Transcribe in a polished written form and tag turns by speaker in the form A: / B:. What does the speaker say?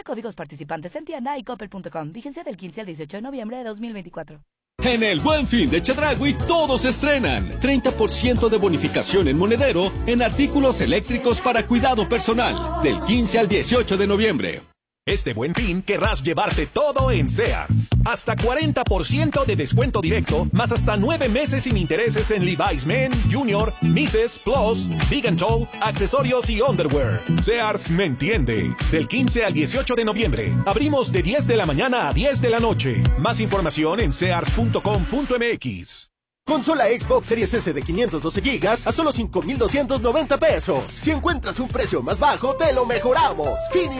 A: Códigos participantes en tienda y coppel.com. Vigencia del 15 al 18 de noviembre de 2024.
B: En el Buen Fin de Chedraui todos estrenan 30% de bonificación en monedero en artículos eléctricos para cuidado personal del 15 al 18 de noviembre.
C: Este Buen Fin querrás llevarte todo en Sears. Hasta 40% de descuento directo, más hasta 9 meses sin intereses en Levi's Men, Junior, Mrs. Plus, Big and Tall, accesorios y underwear. Sears me entiende. Del 15 al 18 de noviembre. Abrimos de 10 de la mañana a 10 de la noche. Más información en sears.com.mx.
D: Consola Xbox Series S de 512 GB a solo 5,290 pesos. Si encuentras un precio más bajo, te lo mejoramos.